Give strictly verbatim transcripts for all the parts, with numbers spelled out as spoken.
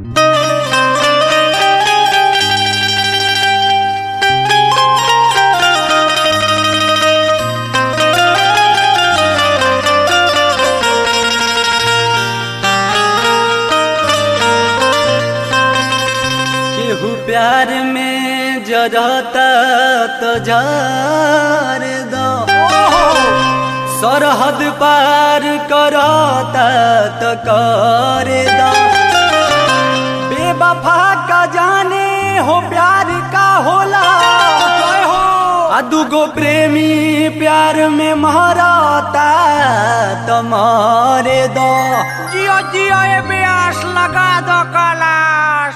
प्यार में जरता तो जार दो, सरहद पार करता तो कर दो। बेवफा का जाने हो प्यार का होला, आ दुगो प्रेमी प्यार में मरता तो मारे दो। जियो जियो ए प्यास लगा दो कलाश।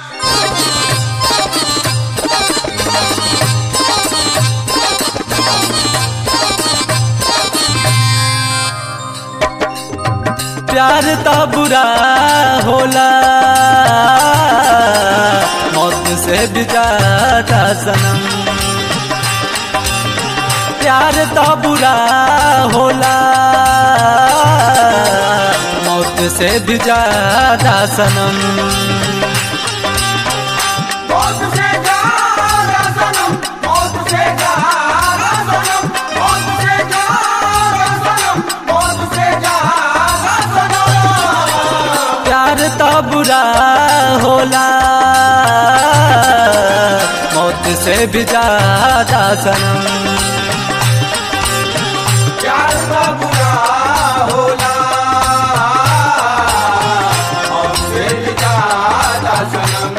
प्यार तो बुरा होला, मौत से भी ज्यादा सनम। प्यार तो बुरा होला, मौत से भी ज्यादा सनम। मौत से ज्यादा सनम, मौत से ज्यादा सनम, मौत से ज्यादा सनम, मौत से ज्यादा सनम। प्यार तो बुरा होला, मौत से भी ज्यादा सनम। प्यार तो बुरा होला, मौत से भी ज्यादा सनम।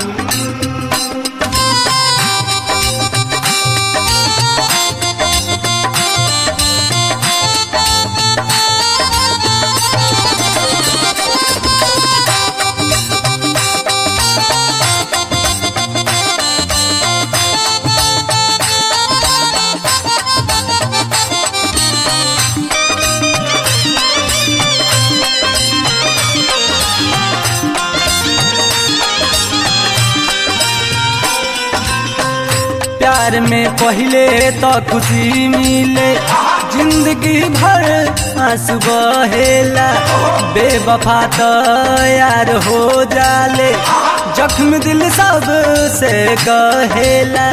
प्यार में पहले तो खुशी मिले, जिंदगी भर आंसू बहेला। बेवफा तो यार हो जाले, जख्म दिल सब से कहेला।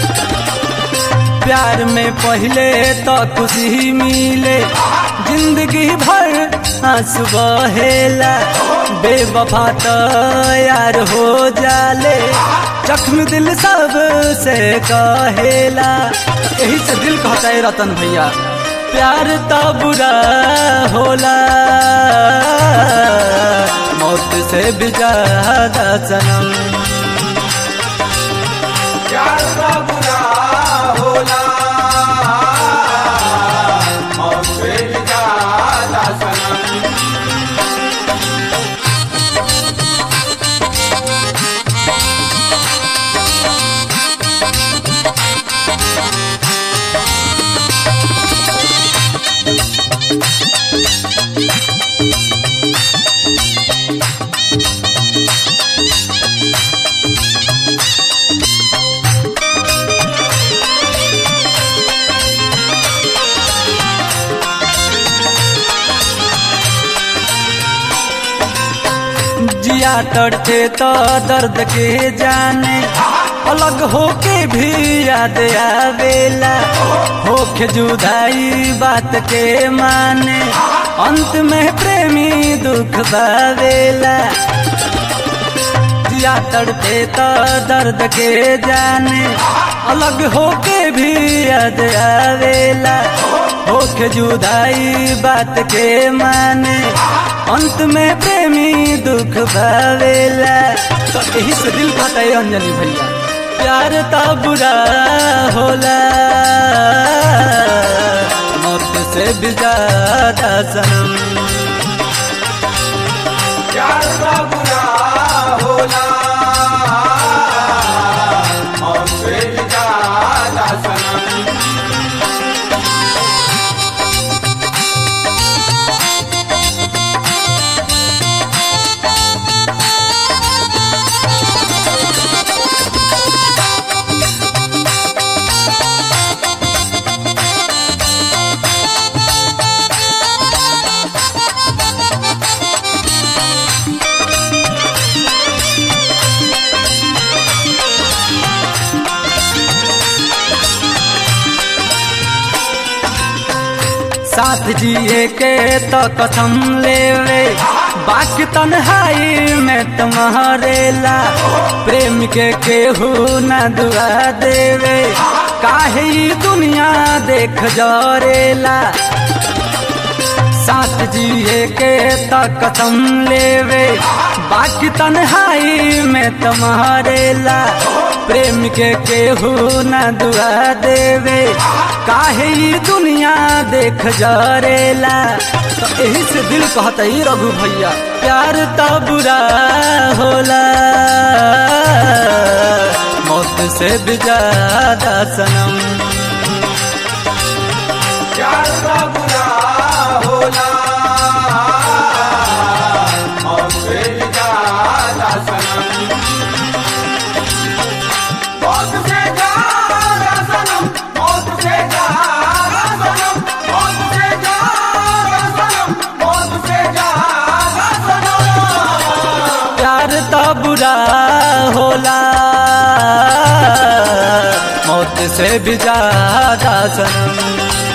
प्यार में पहले तो खुशी मिले, जिंदगी भर आंसू बहेला। बेवफा तो यार हो जाले, जख्म दिल सब से कहेला। यही से दिल कहता है रतन भैया, प्यार तो बुरा होला, मौत से भी ज्यादा सनम। प्यार तो बुरा होला, मौत से भी ज्यादा सनम। जिया तड़ते तो दर्द के जाने, अलग होके भी याद आवेला। होके जुदाई बात के माने, अंत में प्रेमी दुख पावेला। जिया तड़ते तो दर्द के जाने, अलग होके भी याद आवेला। होके जुदाई बात के माने, अंत में प्रेमी दुख पावेला। तो यही से दिल कहता है अंजलि भैया, प्यार तो बुरा होला, मौत से भी ज्यादा सनम। प्यार तो बुरा होला, मौत से भी ज्यादा सनम। साथ जिए के तो कसम लेवे, बाकी तन्हाई में तुम्हारेला। प्रेम के केहू न दुआ देवे, काहे ई दुनिया देख जरेला। साथ जिए के तो कसम लेवे, बाकी तन्हाई में तुम्हारेला। प्रेम के केहू न दुआ देवे, काहे ई दुनिया देख जरेला। तो यही से दिल कहता ही रघु भैया, प्यार तो बुरा होला, मौत से भी ज्यादा सनम। प्यार तो बुरा होला, मौत से भी ज्यादा सनम। मौत से ज्यादा सनम, मौत से ज्यादा सनम, मौत से ज्यादा सनम, मौत से ज्यादा सनम। प्यार तो बुरा होला, मौत से भी ज्यादा सनम।